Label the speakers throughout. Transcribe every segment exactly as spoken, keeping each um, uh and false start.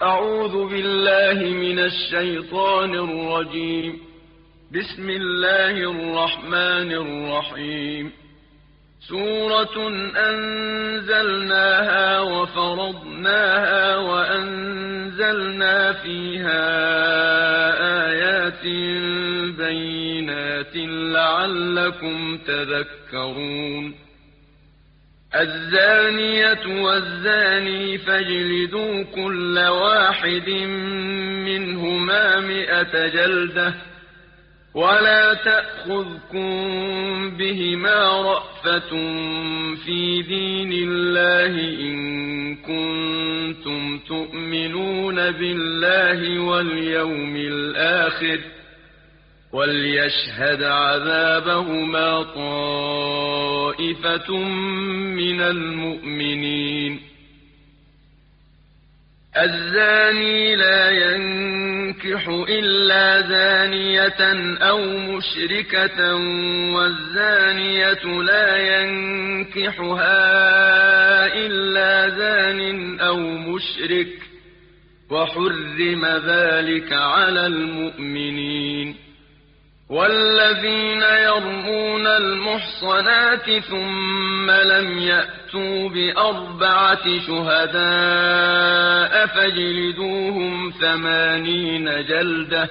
Speaker 1: أعوذ بالله من الشيطان الرجيم. بسم الله الرحمن الرحيم. سورة أنزلناها وفرضناها وأنزلنا فيها آيات بينات لعلكم تذكرون. الزانية والزاني فاجلدوا كل واحد منهما مئة جلدة ولا تأخذكم بهما رأفة في دين الله إن كنتم تؤمنون بالله واليوم الآخر وليشهد عذابهما طائفة من المؤمنين. الزاني لا ينكح إلا زانية أو مشركة والزانية لا ينكحها إلا زان أو مشرك وحرم ذلك على المؤمنين. والذين يرمون المحصنات ثم لم يأتوا بأربعة شهداء فاجلدوهم ثمانين جلدة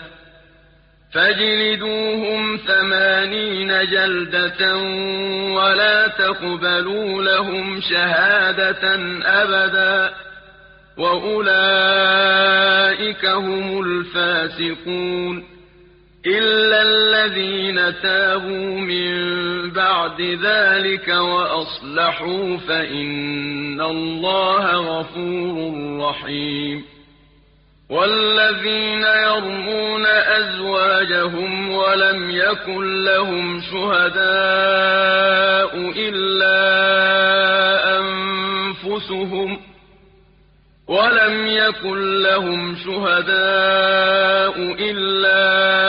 Speaker 1: فاجلدوهم ثمانين جلدة ولا تقبلوا لهم شهادة أبدا وأولئك هم الفاسقون إلا الذين تابوا من بعد ذلك وأصلحوا فإن الله غفور رحيم. والذين يرمون أزواجهم ولم يكن لهم شهداء إلا أنفسهم ولم يكن لهم شهداء إلا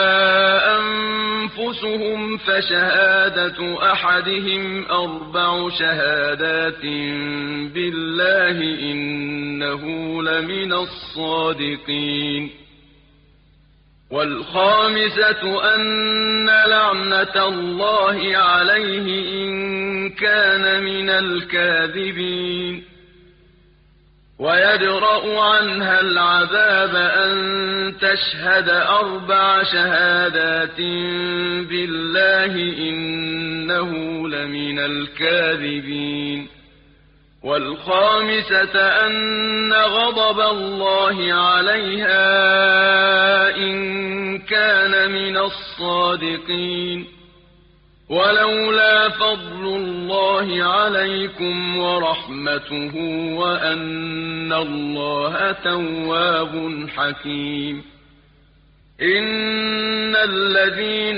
Speaker 1: أنفسهم فشهادة أحدهم أربع شهادات بالله إنه لمن الصادقين. والخامسة أن لعنة الله عليه إن كان من الكاذبين. ويدرأ عنها العذاب أن تشهد أربع شهادات بالله إنه لمن الكاذبين. والخامسة أن غضب الله عليها إن كان من الصادقين. ولولا فضل الله عليكم ورحمته وأن الله تواب حكيم. إن الذين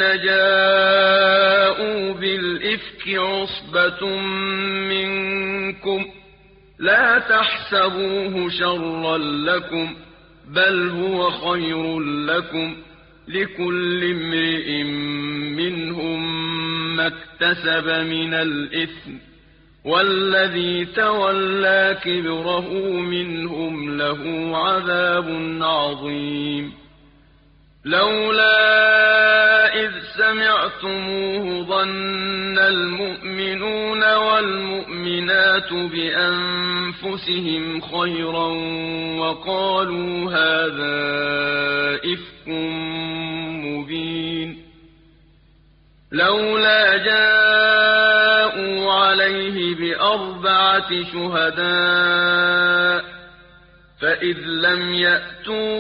Speaker 1: جاءوا بالإفك عصبة منكم لا تحسبوه شرا لكم بل هو خير لكم لكل امرئ منهم ما اكتسب من الإثم والذي تولى كبره منهم له عذاب عظيم. لولا إذ سمعتموه ظن المؤمنون والمؤمنات بأنفسهم خيرا وقالوا هذا إفك مبين. لولا جاءوا عليه بأربعة شهداء فإذ لم يأتوا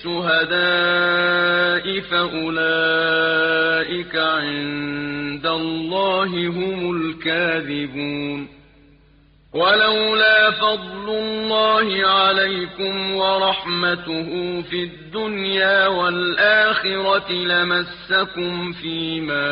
Speaker 1: بالشهداء فأولئك عند الله هم الكاذبون. ولولا فضل الله عليكم ورحمته في الدنيا والآخرة لمسكم فيما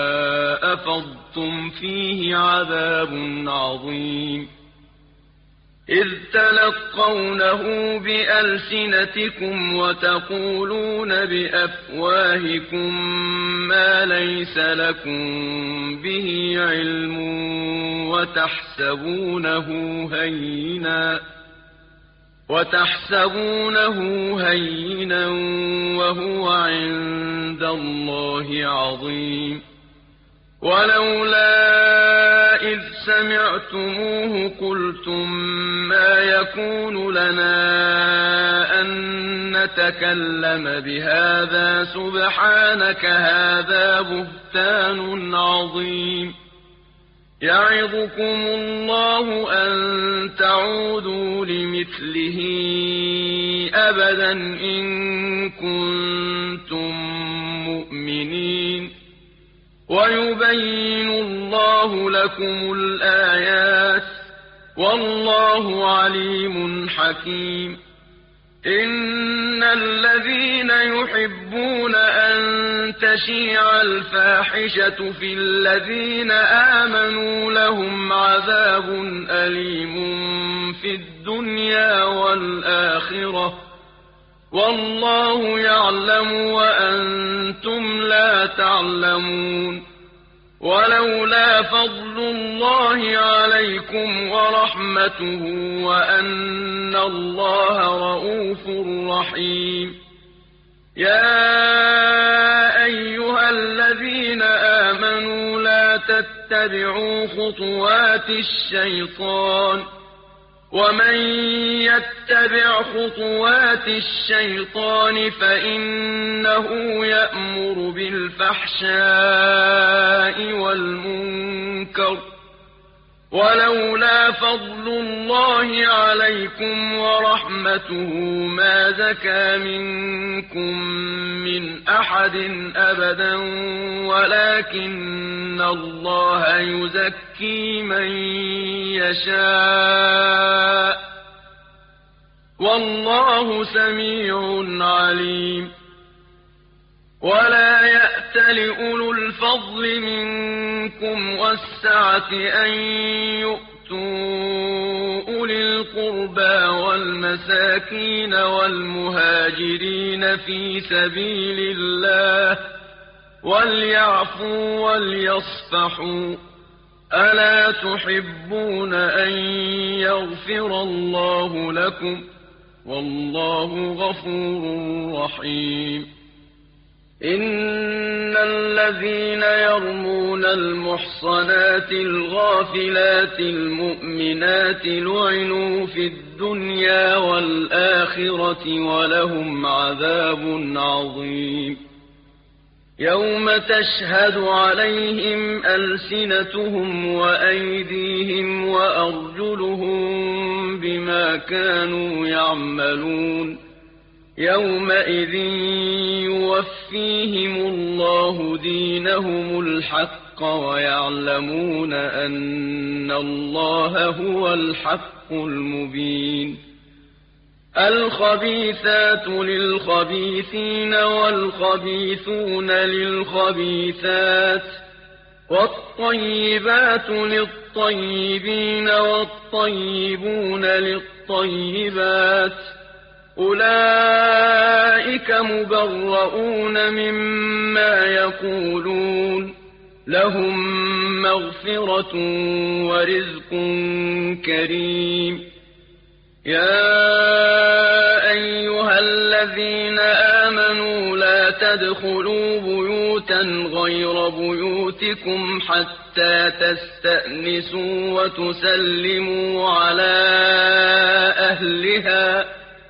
Speaker 1: أفضتم فيه عذاب عظيم. إذ تلقونه بألسنتكم وتقولون بأفواهكم ما ليس لكم به علم وتحسبونه هينا وتحسبونه هينا وهو عند الله عظيم ولولا إذ سمعتموه قلتم ما يكون لنا أن نتكلم بهذا سبحانك هذا بهتان عظيم يعظكم الله أن تعودوا لمثله أبدا إن كنتم مؤمنين ويبين الله لكم الآيات والله عليم حكيم إن الذين يحبون أن تشيع الفاحشة في الذين آمنوا لهم عذاب أليم في الدنيا والآخرة والله يعلم وأنتم لا تعلمون ولولا فضل الله عليكم ورحمته وأن الله رءوف رحيم يا أيها الذين آمنوا لا تتبعوا خطوات الشيطان ومن يتبع خطوات الشيطان فإنه يأمر بالفحشاء والمنكر ولولا فضل الله عليكم ورحمته ما زكى منكم من أحد أبدا ولكن الله يزكي من يشاء والله سميع عليم ولا يأت لأولو الفضل منكم والسعة أن يؤتوا أولي القربى والمساكين والمهاجرين في سبيل الله وليعفوا وليصفحوا ألا تحبون أن يغفر الله لكم والله غفور رحيم إن الذين يرمون المحصنات الغافلات المؤمنات لعنوا في الدنيا والآخرة ولهم عذاب عظيم يوم تشهد عليهم ألسنتهم وأيديهم وأرجلهم بما كانوا يعملون يومئذ يوفيهم الله دينهم الحق ويعلمون أن الله هو الحق المبين الخبيثات للخبيثين والخبيثون للخبيثات والطيبات للطيبين والطيبون للطيبات أولئك مبرؤون مما يقولون لهم مغفرة ورزق كريم يا أيها الذين آمنوا لا تدخلوا بيوتا غير بيوتكم حتى تستأنسوا وتسلموا على أهلها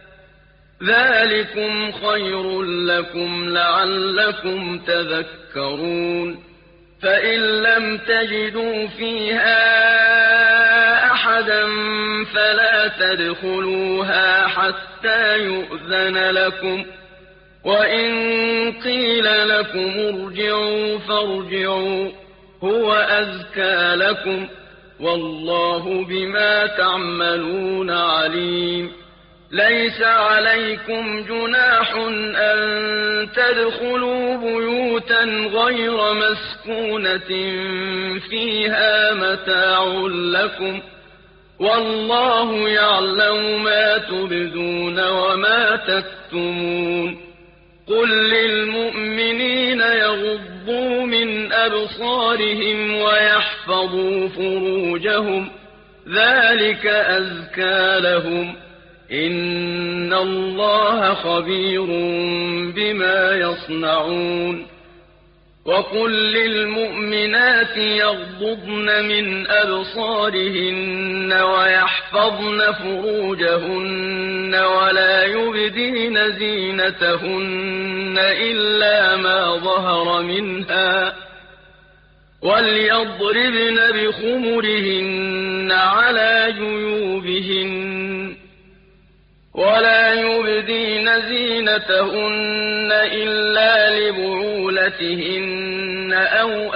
Speaker 1: ذلكم خير لكم لعلكم تذكرون فإن لم تجدوا فيها أحدا فلا تدخلوها حتى يؤذن لكم وإن قيل لكم ارجعوا فارجعوا هو أزكى لكم والله بما تعملون عليم ليس عليكم جناح أن تدخلوا بيوتا غير مسكونة فيها متاع لكم والله يعلم ما تبدون وما تكتمون قل للمؤمنين يغضوا من أبصارهم ويحفظوا فروجهم ذلك أزكى لهم إِنَّ اللَّهَ خَبِيرٌ بِمَا يَصْنَعُونَ وَقُل لِّلْمُؤْمِنَاتِ يَغْضُضْنَ مِنْ أَبْصَارِهِنَّ وَيَحْفَظْنَ فُرُوجَهُنَّ وَلَا يُبْدِينَ زِينَتَهُنَّ إِلَّا مَا ظَهَرَ مِنْهَا وَلْيَضْرِبْنَ بِخُمُرِهِنَّ عَلَىٰ جُيُوبِهِنَّ وَلَا يُبْدِينَ زِينَتَهُنَّ إِلَّا لِبُعُولَتِهِنَّ أَوْ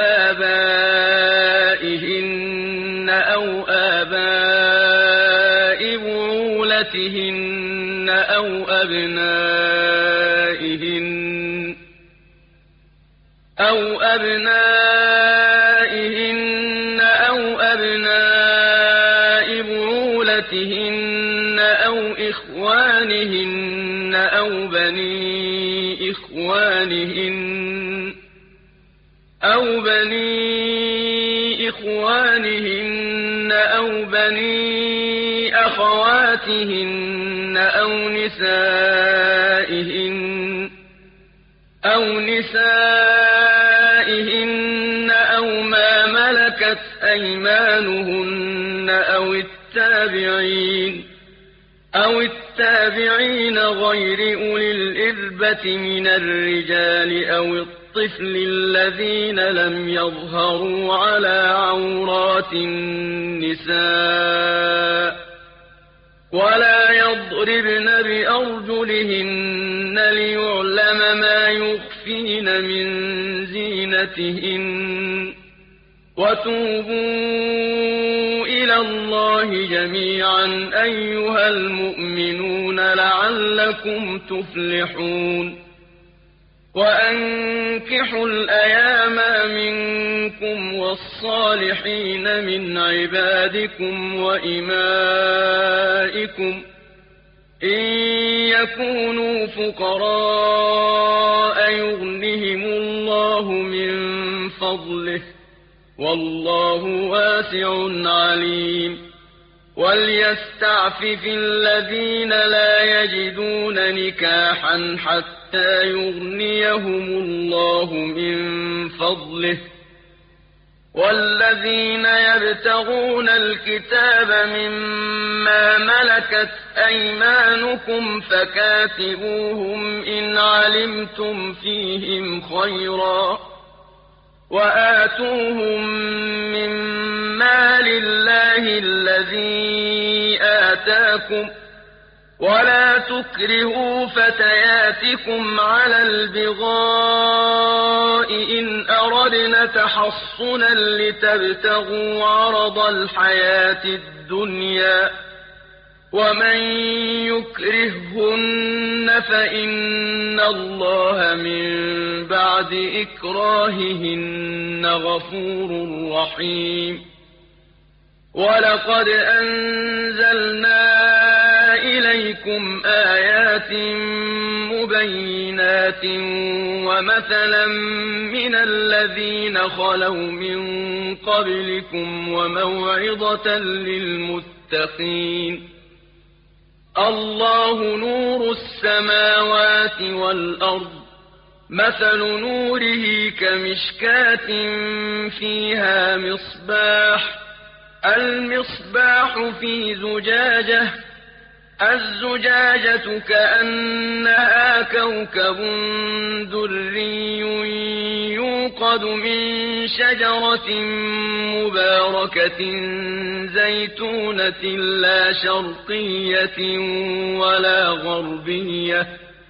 Speaker 1: آبَائِهِنَّ أَوْ آبَاءِ بُعُولَتِهِنَّ أَوْ أَبْنَائِهِنَّ أَوْ أَبْنَائِهِنَّ أَوْ أَبْنَاءِ بُعُولَتِهِنَّ أَوْ إِخْوَانِهِنَّ أَوْ بَنِي إِخْوَانِهِنَّ أَوْ بَنِي إِخْوَانِهِنَّ أَوْ بَنِي أَخَوَاتِهِنَّ أَوْ نِسَائِهِنَّ أَوْ نِسَائِهِنَّ أَوْ مَا مَلَكَتْ أَيْمَانُهُنَّ أَوِ التَّابِعِينَ أَوِ التَّابِعِينَ غَيْرِ أُولِي الْإِرْبَةِ مِنَ الرِّجَالِ أَوِ الطِّفْلِ الَّذِينَ لَمْ يَظْهَرُوا عَلَىٰ عَوْرَاتِ النِّسَاءِ وَلَا يَضْرِبْنَ بِأَرْجُلِهِنَّ لِيُعْلَمَ مَا يُخْفِينَ مِن زِينَتِهِنَّ وَتُوبُوا إِلَى اللَّهِ جَمِيعًا أَيُّهَا الْمُؤْمِنُونَ لَعَلَّكُمْ تُفْلِحُونَ وَأَنكِحُوا الْأَيَامَ مِنكُمْ وَالصَّالِحِينَ مِنْ عِبَادِكُمْ وَإِمَائِكُمْ إِن يَكُونُوا فُقَرَاءَ يُغْنِهِمُ اللَّهُ مِن فَضْلِهِ وَاللَّهُ وَاسِعٌ عَلِيمٌ وَلْيَسْتَعْفِفِ الَّذِينَ لا يَجِدُونَ نِكَاحًا حَتَّىٰ يُغْنِيَهُمُ اللَّهُ مِن فَضْلِهِ وَالَّذِينَ يَبْتَغُونَ الْكِتَابَ مِمَّا مَلَكَتْ أَيْمَانُكُمْ فَكَاتِبُوهُمْ إِنْ عَلِمْتُمْ فِيهِمْ خَيْرًا وَآتُوهُم مِّن مَّالِ اللَّهِ الَّذِي آتَاكُمْ وَلَا تُكْرِهُوا فَتَيَاتِكُمْ عَلَى الْبِغَاءِ إِنْ أَرَدْنَ تَحَصُّنًا لِّتَبْتَغُوا عَرَضَ الْحَيَاةِ الدُّنْيَا وَمَن يُكْرِههُّنَّ فَإِنَّ اللَّهَ مِن بَعْدِ إِكْرَاهِهِنَّ غَفُورٌ رَّحِيمٌ وَلَقَدْ أَنزَلْنَا إِلَيْكُمْ آيَاتٍ مُّبَيِّنَاتٍ وَمَثَلًا مِّنَ الَّذِينَ خَلَوْا مِن قَبْلِكُمْ وَمَوْعِظَةً لِّلْمُتَّقِينَ اللَّهُ نُورُ السَّمَاوَاتِ وَالْأَرْضِ مَثَلُ نُورِهِ كَمِشْكَاةٍ فِيهَا مِصْبَاحٌ الْمِصْبَاحُ فِي زُجَاجَةٍ الزُّجَاجَةُ كَأَنَّهَا كَوْكَبٌ دُرِّيٌّ يُوقَدُ مِن شَجَرَةٍ مُّبَارَكَةٍ زَيْتُونَةٍ لَّا شَرْقِيَّةٍ وَلَا غَرْبِيَّةٍ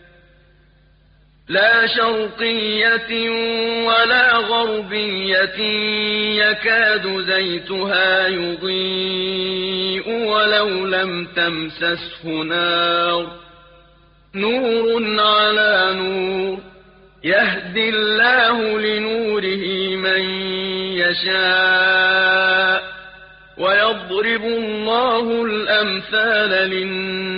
Speaker 1: لا شرقية ولا غربية يكاد زيتها يضيء ولو لم تمسسه نار نور على نور يهدي الله لنوره من يشاء ويضرب الله الأمثال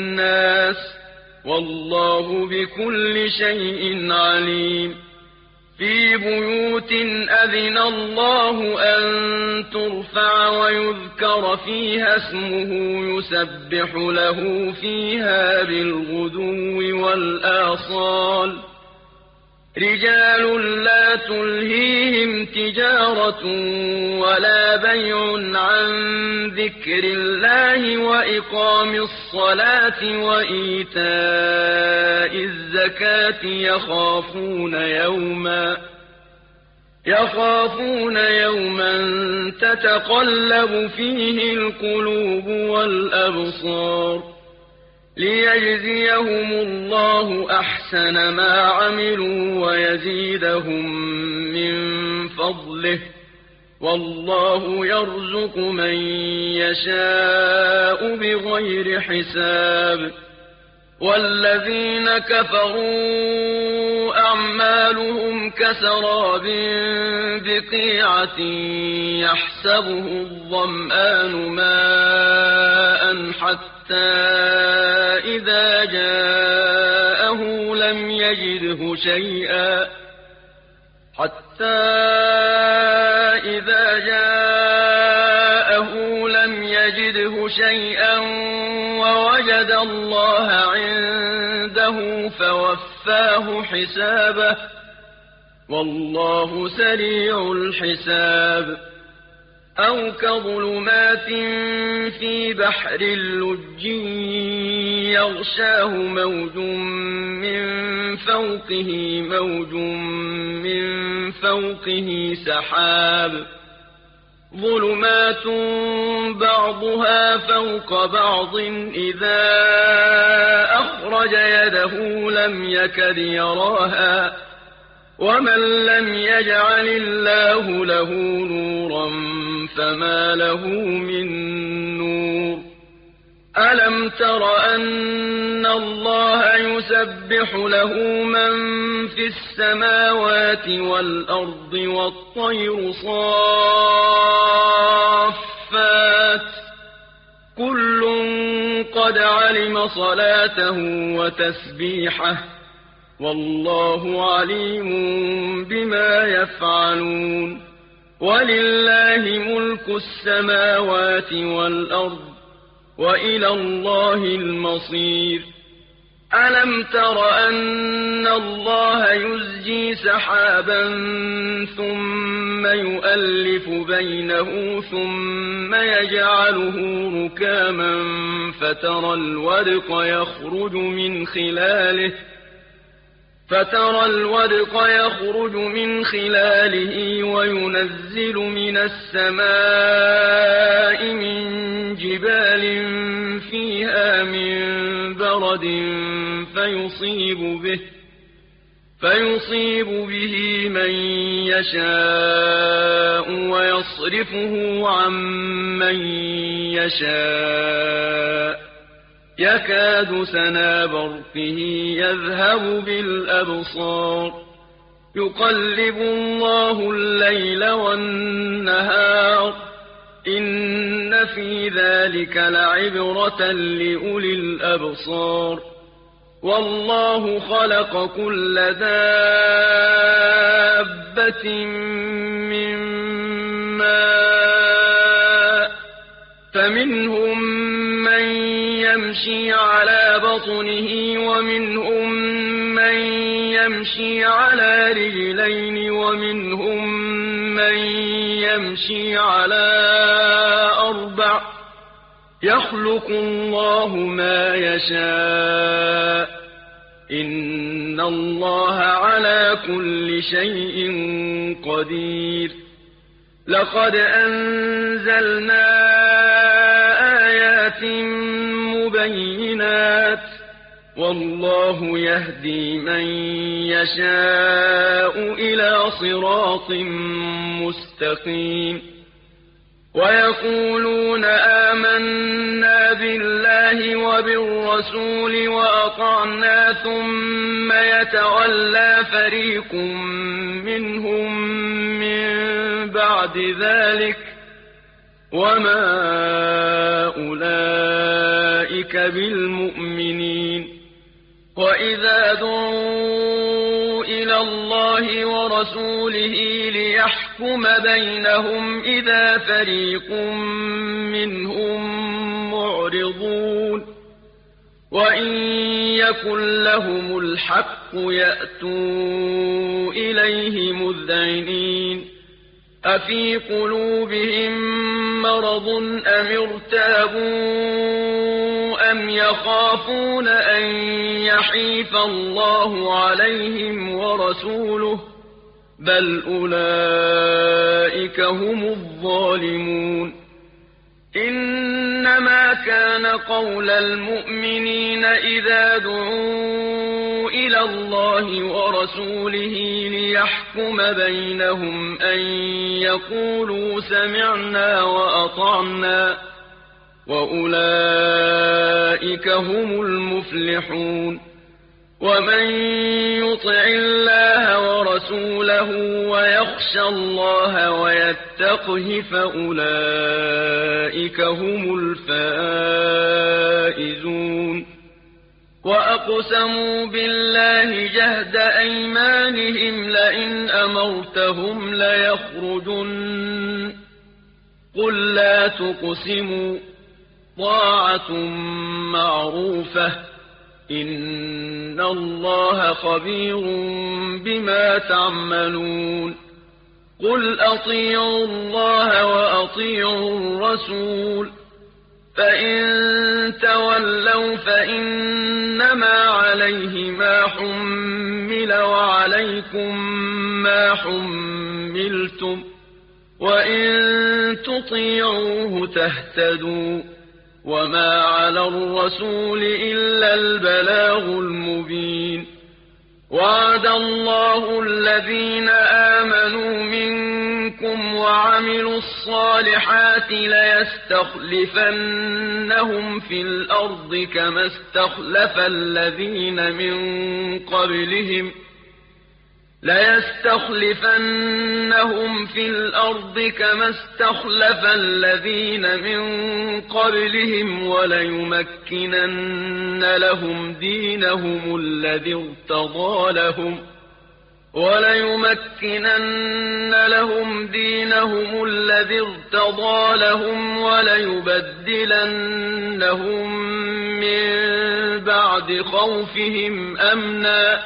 Speaker 1: للناس والله بكل شيء عليم في بيوت أذن الله أن ترفع ويذكر فيها اسمه يسبح له فيها بالغدو والآصال رجال لا تلهيهم تجارة ولا بيع عن ذكر الله وإقام الصلاة وإيتاء الزكاة يخافون يوما يخافون يوما تتقلب فيه القلوب والأبصار ليجزيهم الله أحسن ما عملوا ويزيدهم من فضله والله يرزق من يشاء بغير حساب والذين كفروا أعمالهم كسراب بقيعة يحسبه الظمآن ماء حتى إذا جاءه لم يجده شيئا حتى إذا جاءه لم يجده شيئا ووجد الله عنده فوفاه حسابه والله سريع الحساب أو كظلمات في بحر اللج يغشاه موج من فوقه موج من فوقه سحاب ظلمات بعضها فوق بعض إذا أخرج يده لم يكد يراها ومن لم يجعل الله له نورا فما له من نور ألم تر أن الله يسبح له من في السماوات والأرض والطير صافات كل قد علم صلاته وتسبيحه والله عليم بما يفعلون ولله ملك السماوات والأرض وإلى الله المصير ألم تر أن الله يزجي سحابا ثم يؤلف بينه ثم يجعله ركاما فترى الودق يخرج من خلاله فترى الودق يخرج من خلاله وينزل من السماء من جبال فيها من برد فيصيب به فيصيب به من يشاء ويصرفه عن من يشاء يكاد سنا برقه يذهب بالأبصار يقلب الله الليل والنهار إن في ذلك لعبرة لأولي الأبصار والله خلق كل دابة من ماء فمنهم من يمشي على بطنه ومنهم من يمشي على رجلين ومنهم من يمشي على أربع يخلق الله ما يشاء إن الله على كل شيء قدير لقد أنزلنا آيات مبينات والله يهدي من يشاء إلى صراط مستقيم ويقولون آمنا بالله وبالرسول وأطعنا ثم يتولى فريق منهم من بعد ذلك وما أولئك بالمؤمنين وإذا دعوا إلى إلى الله ورسوله ليحكم بينهم إذا فريق منهم معرضون وإن يكن لهم الحق يأتوا إليه مذعنين أفي قلوبهم مرض أم ارتابوا أم يخافون أن يحيف الله عليهم ورسوله بل أولئك هم الظالمون إنما كان قول المؤمنين إذا دعوا إلى الله ورسوله ليحكم بينهم أن يقولوا سمعنا وأطعنا وأولئك هم المفلحون ومن يطع الله ورسوله ويخشى الله ويتقه فأولئك هم الفائزون وأقسموا بالله جهد أيمانهم لئن أمرتهم ليخرجن قل لا تقسموا طاعة معروفة إن الله خبير بما تعملون قل أطيعوا الله وأطيعوا الرسول فإن تولوا فإنما عليه ما حمل وعليكم ما حملتم وإن تطيعوه تهتدوا وما على الرسول إلا البلاغ المبين وعد الله الذين آمنوا منكم وعملوا الصالحات ليستخلفنهم في الأرض كما استخلف الذين من قبلهم ليستخلفنهم في الأرض كما استخلف الذين من قبلهم وليمكنن لهم دينهم الذي ارتضى لهم وليمكنن لهم دينهم الذي ارتضى لهم وليبدلنهم من بعد خوفهم أمنا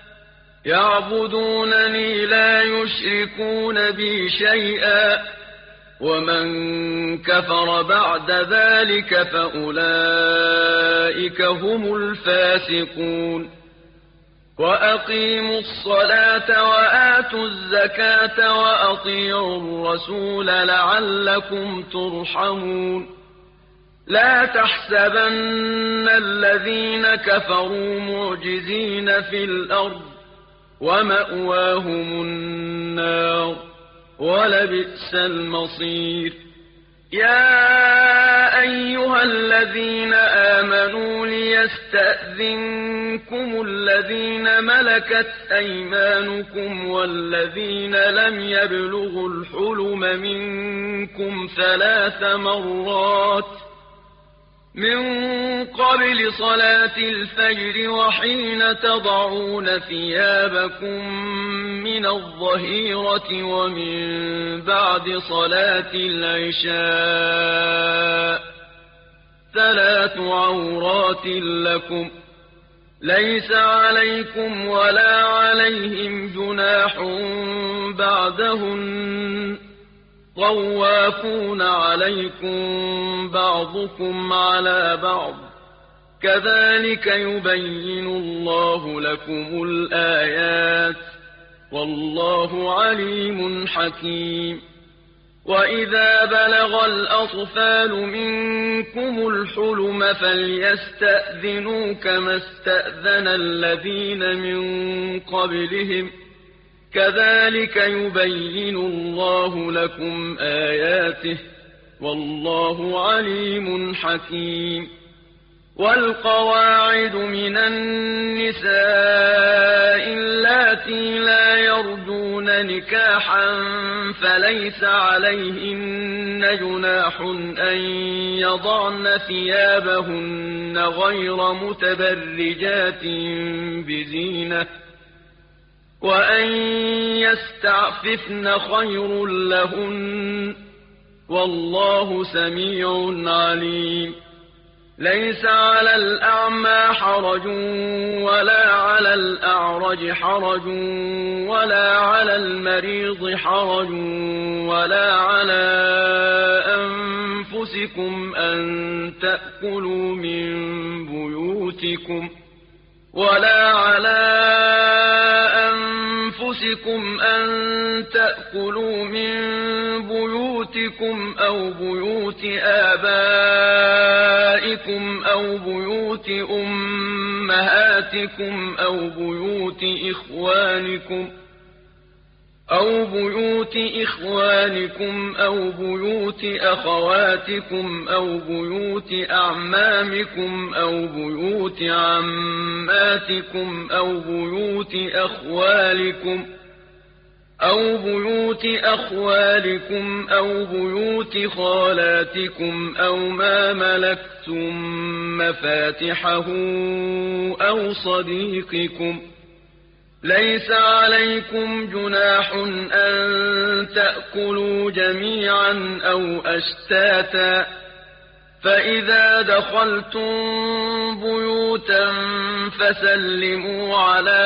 Speaker 1: يعبدونني لا يشركون بي شيئا ومن كفر بعد ذلك فأولئك هم الفاسقون وأقيموا الصلاة وآتوا الزكاة وأطيعوا الرسول لعلكم ترحمون لا تحسبن الذين كفروا معجزين في الأرض ومأواهم النار ولبئس المصير يا أيها الذين آمنوا ليستأذنكم الذين ملكت أيمانكم والذين لم يبلغوا الحلم منكم ثلاث مرات من قبل صلاة الفجر وحين تضعون ثيابكم من الظهيرة ومن بعد صلاة العشاء ثلاث عورات لكم ليس عليكم ولا عليهم جناح بعدهن طوافون عليكم بعضكم على بعض كذلك يبين الله لكم الآيات والله عليم حكيم وإذا بلغ الأطفال منكم الحلم فليستأذنوا كما استأذن الذين من قبلهم كذلك يبين الله لكم آياته والله عليم حكيم والقواعد من النساء اللاتي لا يرجون نكاحا فليس عليهن جناح أن يضعن ثيابهن غير متبرجات بزينة وأن يستعففن خير لهن والله سميع عليم ليس على الأعمى حرج ولا على الأعرج حرج ولا على المريض حرج ولا على أنفسكم أن تأكلوا من بيوتكم ولا على أنفسكم أن تأكلوا من بيوتكم أو بيوت آبائكم أو بيوت أمهاتكم أو بيوت إخوانكم أو بيوت إخوانكم أو بيوت أخواتكم أو بيوت أعمامكم أو بيوت عماتكم أو بيوت أخوالكم أو بيوت أخوالكم أو بيوت خالاتكم أو ما ملكتم مفاتحه أو صديقكم ليس عليكم جناح أن تأكلوا جميعا أو أشتاتا فإذا دخلتم بيوتا فسلموا على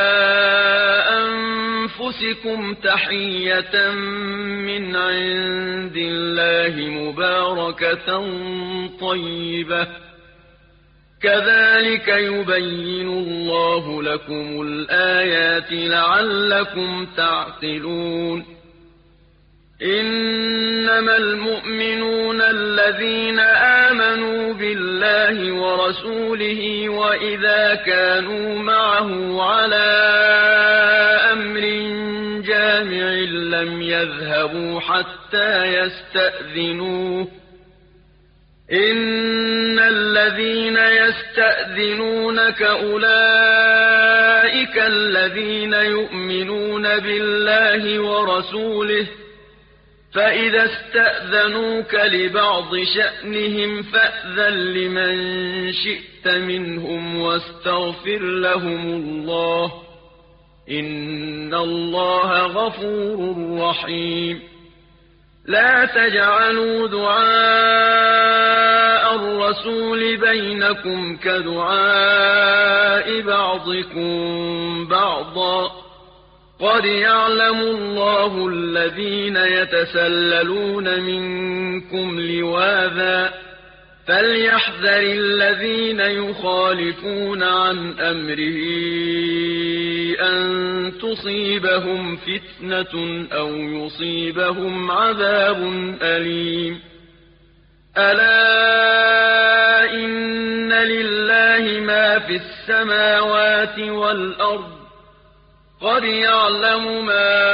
Speaker 1: أنفسكم تحية من عند الله مباركة طيبة كذلك يبين الله لكم الآيات لعلكم تعقلون إنما المؤمنون الذين آمنوا بالله ورسوله وإذا كانوا معه على أمر جامع لم يذهبوا حتى يستأذنوه إن الذين يستأذنونك أولئك الذين يؤمنون بالله ورسوله فإذا استأذنوك لبعض شأنهم فأذن لمن شئت منهم واستغفر لهم الله إن الله غفور رحيم لا تجعلوا دعاء الرسول بينكم كدعاء بعضكم بعضا قد يعلم الله الذين يتسللون منكم لواذا فليحذر الذين يخالفون عن أمره أن تصيبهم فتنة أو يصيبهم عذاب أليم ألا إن لله ما في السماوات والأرض قد يعلم ما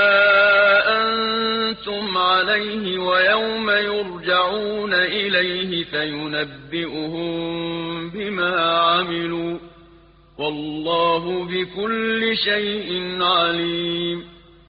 Speaker 1: أنتم عليه ويوم يرجعون إليه فينبئهم بما عملوا والله بكل شيء عليم